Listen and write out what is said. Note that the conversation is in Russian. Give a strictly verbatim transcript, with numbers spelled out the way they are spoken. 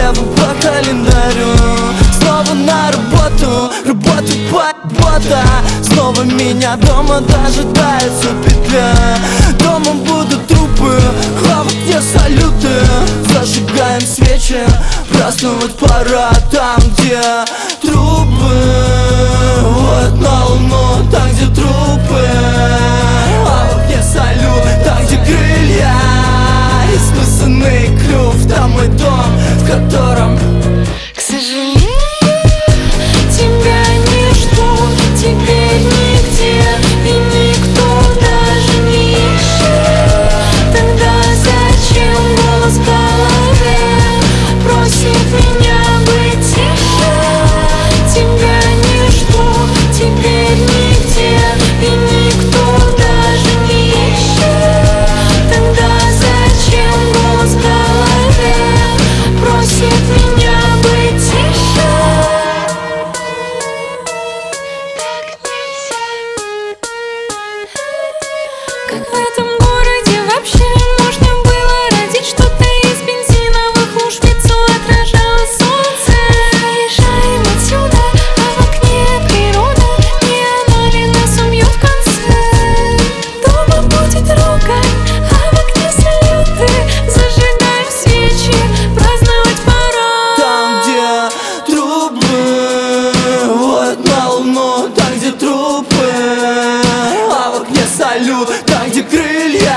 слева по календарю. Снова на работу, работу работа. Снова меня дома дожидается петля. Дома будут трупы, а в окне салюты. Зажигаем свечи, праздновать пора там, где трупы. Вот на луну, там, где трупы, а в окне салют, там, где крылья. Искусанный клюв, там мой дом, в котором, к сожалению, тебя не жду теперь нигде, и никто даже не ищет. Тогда зачем голос в голове просит меня быть тише? Тебя не жду теперь нигде, и никто даже не ищет. Тогда зачем голос в голове просит меня быть тише? Как в этом городе вообще можно было родить что-то из бензиновых луж? В лицо отражало солнце. Уезжаем отсюда, а в окне природа. Не она ли нас убьет в конце? Дома будет ругань, а в окне салюты. Зажигаем свечи, праздновать пора. там, где трупы, вот на луну, там, где трупы, а в окне салют, там, где крылья.